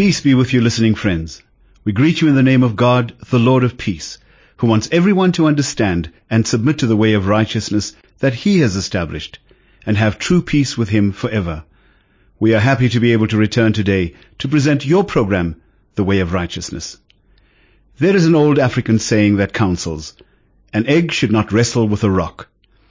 Peace be with you, listening friends. We greet you in the name of God, the Lord of peace, who wants everyone to understand and submit to the way of righteousness that He has established, and have true peace with Him forever. We are happy to be able to return today to present your program, The Way of Righteousness. There is an old African saying that counsels, "An egg should not wrestle with a rock."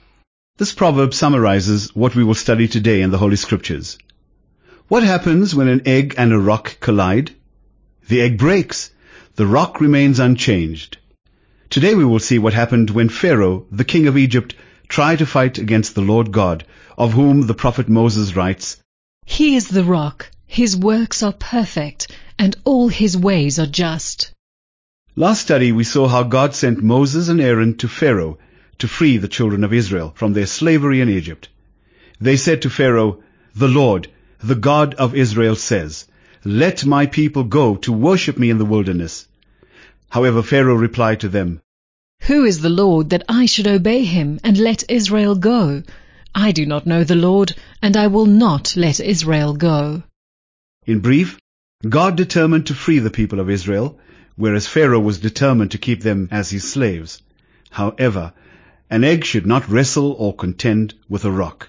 This proverb summarizes what we will study today in the Holy Scriptures. What happens when an egg and a rock collide? The egg breaks. The rock remains unchanged. Today we will see what happened when Pharaoh, the king of Egypt, tried to fight against the Lord God, of whom the prophet Moses writes, "He is the rock, His works are perfect, and all His ways are just." Last study we saw how God sent Moses and Aaron to Pharaoh to free the children of Israel from their slavery in Egypt. They said to Pharaoh, "The Lord, the God of Israel says, 'Let my people go to worship me in the wilderness.'" However, Pharaoh replied to them, "Who is the Lord that I should obey Him and let Israel go? I do not know the Lord, and I will not let Israel go." In brief, God determined to free the people of Israel, whereas Pharaoh was determined to keep them as his slaves. However, an egg should not wrestle or contend with a rock.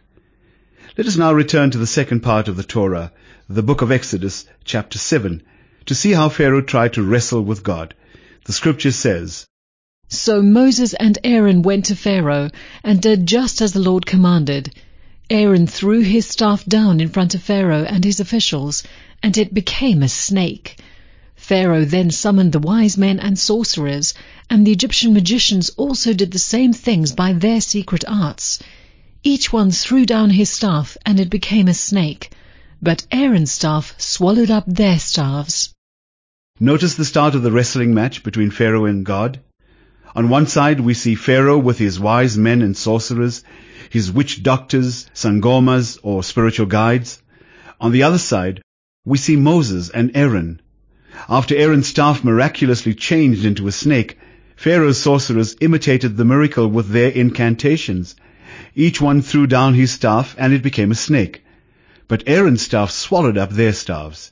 Let us now return to the second part of the Torah, the book of Exodus, chapter 7, to see how Pharaoh tried to wrestle with God. The scripture says, "So Moses and Aaron went to Pharaoh and did just as the Lord commanded. Aaron threw his staff down in front of Pharaoh and his officials, and it became a snake. Pharaoh then summoned the wise men and sorcerers, and the Egyptian magicians also did the same things by their secret arts. Each one threw down his staff, and it became a snake. But Aaron's staff swallowed up their staffs." Notice the start of the wrestling match between Pharaoh and God. On one side we see Pharaoh with his wise men and sorcerers, his witch doctors, sangomas or spiritual guides. On the other side we see Moses and Aaron. After Aaron's staff miraculously changed into a snake, Pharaoh's sorcerers imitated the miracle with their incantations. Each one threw down his staff and it became a snake. But Aaron's staff swallowed up their staffs.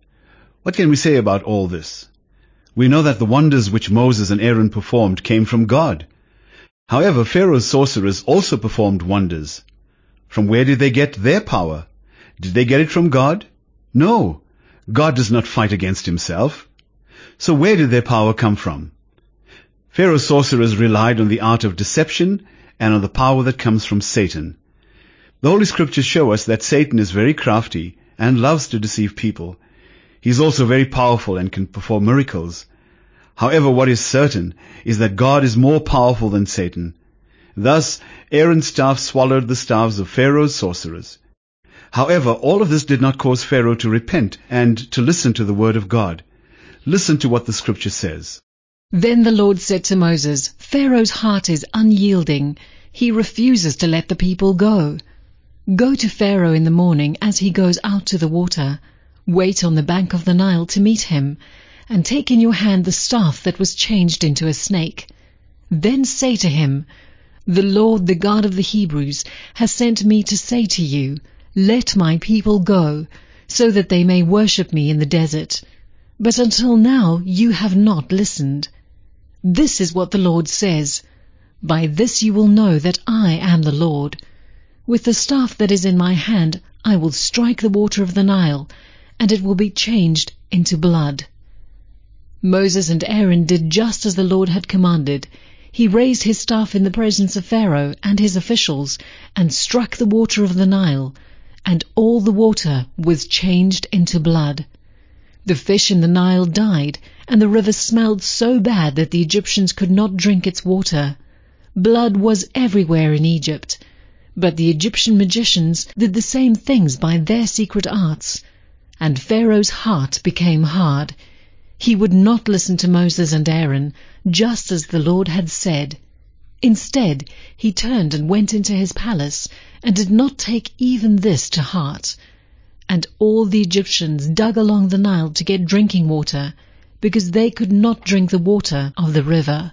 What can we say about all this? We know that the wonders which Moses and Aaron performed came from God. However, Pharaoh's sorcerers also performed wonders. From where did they get their power? Did they get it from God? No. God does not fight against himself. So where did their power come from? Pharaoh's sorcerers relied on the art of deception and on the power that comes from Satan. The Holy Scriptures show us that Satan is very crafty and loves to deceive people. He is also very powerful and can perform miracles. However, what is certain is that God is more powerful than Satan. Thus, Aaron's staff swallowed the staffs of Pharaoh's sorcerers. However, all of this did not cause Pharaoh to repent and to listen to the word of God. Listen to what the scripture says. "Then the Lord said to Moses, 'Pharaoh's heart is unyielding. He refuses to let the people go. Go to Pharaoh in the morning as he goes out to the water. Wait on the bank of the Nile to meet him, and take in your hand the staff that was changed into a snake. Then say to him, "The Lord, the God of the Hebrews, has sent me to say to you, let my people go, so that they may worship me in the desert. But until now you have not listened. This is what the Lord says, by this you will know that I am the Lord. With the staff that is in my hand I will strike the water of the Nile, and it will be changed into blood." Moses and Aaron did just as the Lord had commanded. He raised his staff in the presence of Pharaoh and his officials, and struck the water of the Nile, and all the water was changed into blood. The fish in the Nile died, and the river smelled so bad that the Egyptians could not drink its water. Blood was everywhere in Egypt. But the Egyptian magicians did the same things by their secret arts. And Pharaoh's heart became hard. He would not listen to Moses and Aaron, just as the Lord had said. Instead, he turned and went into his palace, and did not take even this to heart. And all the Egyptians dug along the Nile to get drinking water, because they could not drink the water of the river.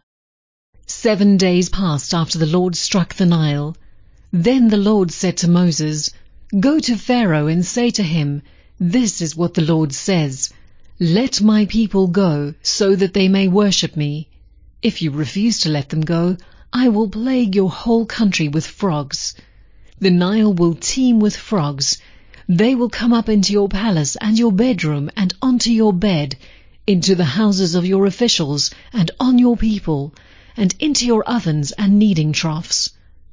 7 days passed after the Lord struck the Nile. Then the Lord said to Moses, "Go to Pharaoh and say to him, 'This is what the Lord says. "Let my people go, so that they may worship me. If you refuse to let them go, I will plague your whole country with frogs. The Nile will teem with frogs. They will come up into your palace and your bedroom and onto your bed, into the houses of your officials and on your people, and into your ovens and kneading troughs."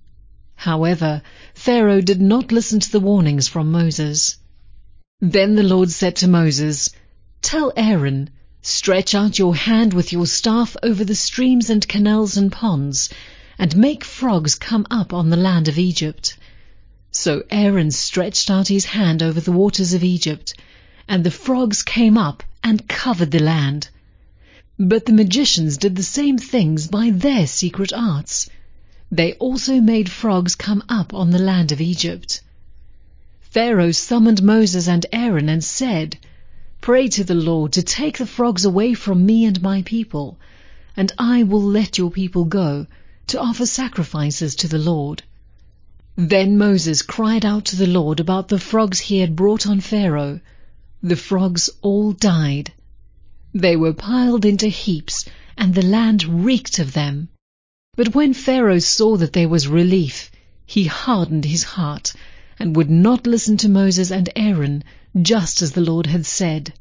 However, Pharaoh did not listen to the warnings from Moses. Then the Lord said to Moses, "Tell Aaron, stretch out your hand with your staff over the streams and canals and ponds, and make frogs come up on the land of Egypt." So Aaron stretched out his hand over the waters of Egypt, and the frogs came up and covered the land. But the magicians did the same things by their secret arts. They also made frogs come up on the land of Egypt. Pharaoh summoned Moses and Aaron and said, "Pray to the Lord to take the frogs away from me and my people, and I will let your people go to offer sacrifices to the Lord." Then Moses cried out to the Lord about the frogs he had brought on Pharaoh. The frogs all died. They were piled into heaps, and the land reeked of them. But when Pharaoh saw that there was relief, he hardened his heart, and would not listen to Moses and Aaron, just as the Lord had said.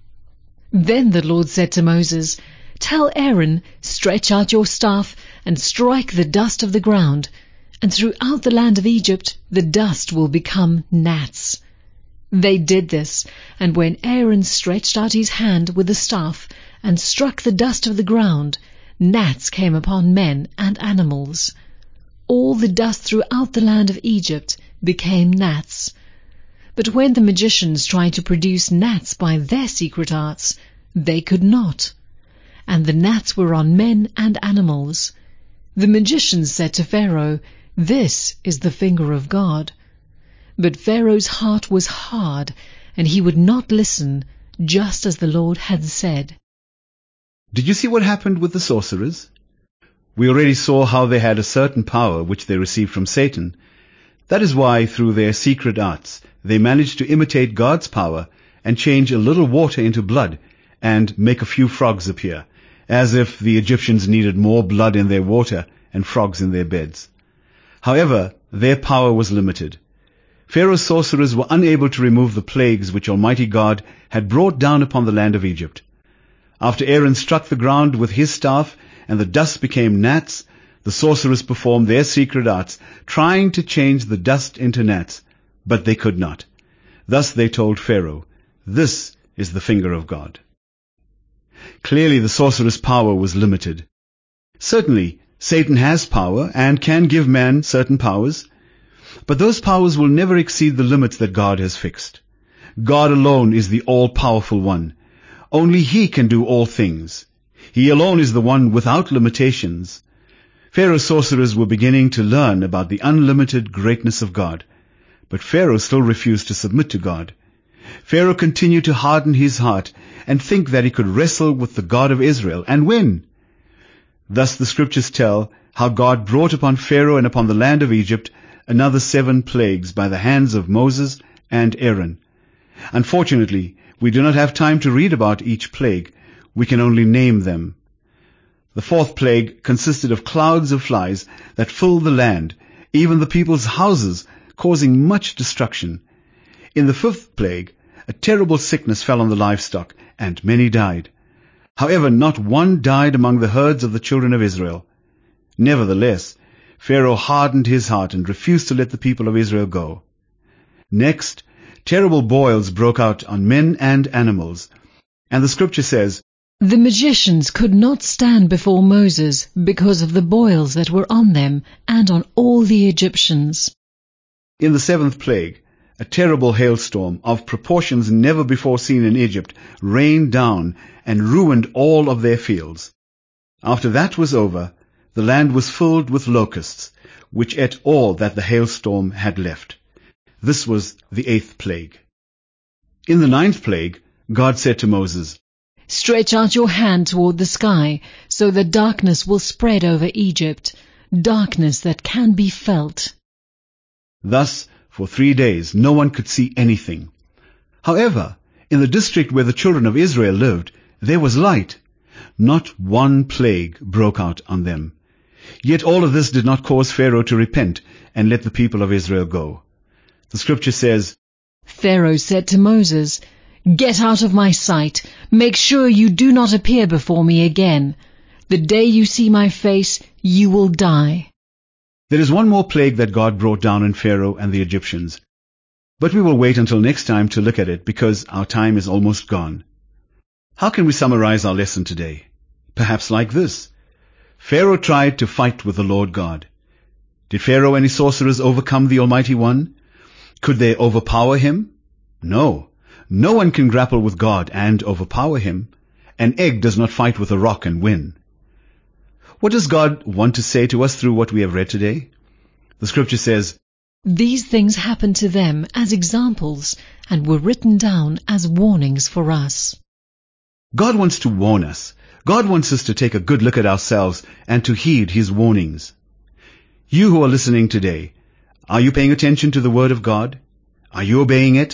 Then the Lord said to Moses, "Tell Aaron, stretch out your staff, and strike the dust of the ground, and throughout the land of Egypt the dust will become gnats." They did this, and when Aaron stretched out his hand with the staff and struck the dust of the ground, gnats came upon men and animals. All the dust throughout the land of Egypt became gnats. But when the magicians tried to produce gnats by their secret arts, they could not. And the gnats were on men and animals. The magicians said to Pharaoh, "This is the finger of God." But Pharaoh's heart was hard, and he would not listen, just as the Lord had said. Did you see what happened with the sorcerers? We already saw how they had a certain power which they received from Satan. That is why, through their secret arts, they managed to imitate God's power and change a little water into blood and make a few frogs appear, as if the Egyptians needed more blood in their water and frogs in their beds. However, their power was limited. Pharaoh's sorcerers were unable to remove the plagues which Almighty God had brought down upon the land of Egypt. After Aaron struck the ground with his staff and the dust became gnats, the sorcerers performed their secret arts, trying to change the dust into gnats, but they could not. Thus they told Pharaoh, "This is the finger of God." Clearly the sorcerer's power was limited. Certainly, Satan has power and can give man certain powers, but those powers will never exceed the limits that God has fixed. God alone is the all-powerful one. Only He can do all things. He alone is the one without limitations. Pharaoh's sorcerers were beginning to learn about the unlimited greatness of God, but Pharaoh still refused to submit to God. Pharaoh continued to harden his heart and think that he could wrestle with the God of Israel and win. Thus the scriptures tell how God brought upon Pharaoh and upon the land of Egypt another 7 plagues by the hands of Moses and Aaron. Unfortunately, we do not have time to read about each plague. We can only name them. The 4th plague consisted of clouds of flies that filled the land, even the people's houses, causing much destruction. In the 5th plague, a terrible sickness fell on the livestock, and many died. However, not one died among the herds of the children of Israel. Nevertheless, Pharaoh hardened his heart and refused to let the people of Israel go. Next, terrible boils broke out on men and animals, and the scripture says, "The magicians could not stand before Moses because of the boils that were on them and on all the Egyptians." In the 7th plague, a terrible hailstorm of proportions never before seen in Egypt rained down and ruined all of their fields. After that was over, the land was filled with locusts, which ate all that the hailstorm had left. This was the 8th plague. In the 9th plague, God said to Moses, "Stretch out your hand toward the sky, so that darkness will spread over Egypt, darkness that can be felt." Thus, for 3 days, no one could see anything. However, In the district where the children of Israel lived, there was light. Not one plague broke out on them. Yet all of this did not cause Pharaoh to repent and let the people of Israel go. The scripture says, Pharaoh said to Moses, "Get out of my sight. Make sure you do not appear before me again. The day you see my face, you will die." There is one more plague that God brought down on Pharaoh and the Egyptians. But we will wait until next time to look at it because our time is almost gone. How can we summarize our lesson today? Perhaps like this. Pharaoh tried to fight with the Lord God. Did Pharaoh and his sorcerers overcome the Almighty One? Could they overpower him? No. No one can grapple with God and overpower him. An egg does not fight with a rock and win. What does God want to say to us through what we have read today? The scripture says, These things happened to them as examples and were written down as warnings for us. God wants to warn us. God wants us to take a good look at ourselves and to heed His warnings. You who are listening today, are you paying attention to the Word of God? Are you obeying it?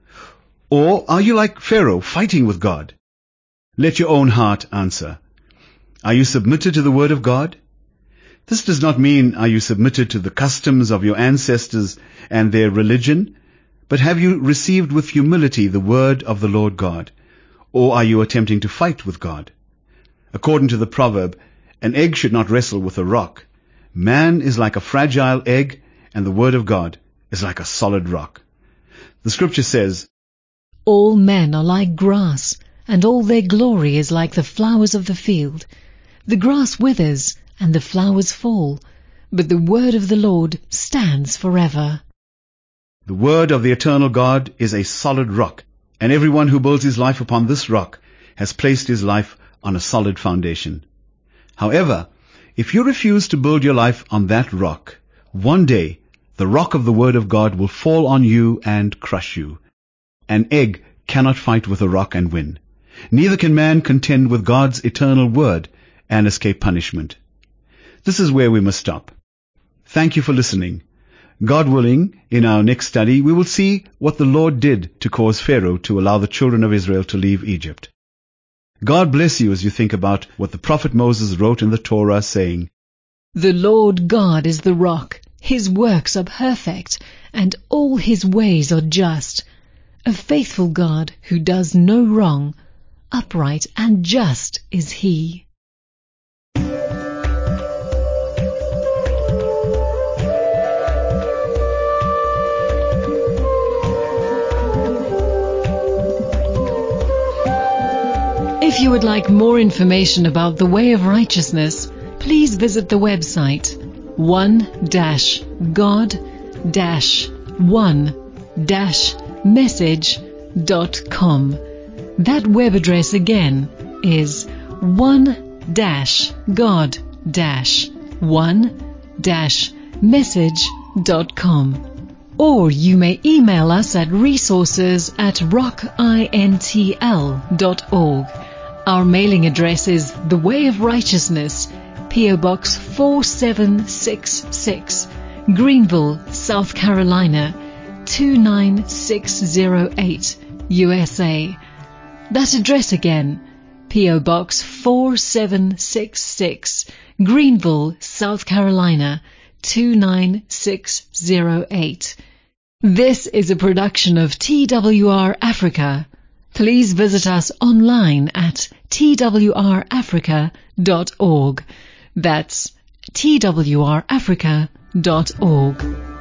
Or are you like Pharaoh, fighting with God? Let your own heart answer. Are you submitted to the Word of God? This does not mean are you submitted to the customs of your ancestors and their religion, but have you received with humility the Word of the Lord God? Or are you attempting to fight with God? According to the proverb, an egg should not wrestle with a rock. Man is like a fragile egg, and the Word of God is like a solid rock. The scripture says, All men are like grass, and all their glory is like the flowers of the field. The grass withers, and the flowers fall, but the word of the Lord stands forever. The Word of the eternal God is a solid rock, and everyone who builds his life upon this rock has placed his life on a solid foundation. However, if you refuse to build your life on that rock, one day the rock of the Word of God will fall on you and crush you. An egg cannot fight with a rock and win. Neither can man contend with God's eternal Word and escape punishment. This is where we must stop. Thank you for listening. God willing, in our next study, we will see what the Lord did to cause Pharaoh to allow the children of Israel to leave Egypt. God bless you as you think about what the prophet Moses wrote in the Torah, saying, The Lord God is the rock, His works are perfect, and all His ways are just. A faithful God who does no wrong, upright and just is He. If you would like more information about the way of righteousness, please visit the website one-god-1-message.com. That web address again is one-god-1-message.com. Or you may email us at resources@rockintl.org. Our mailing address is The Way of Righteousness, P.O. Box 4766, Greenville, South Carolina, 29608, USA. That address again, P.O. Box 4766, Greenville, South Carolina, 29608. This is a production of TWR Africa. Please visit us online at twrafrica.org. That's twrafrica.org.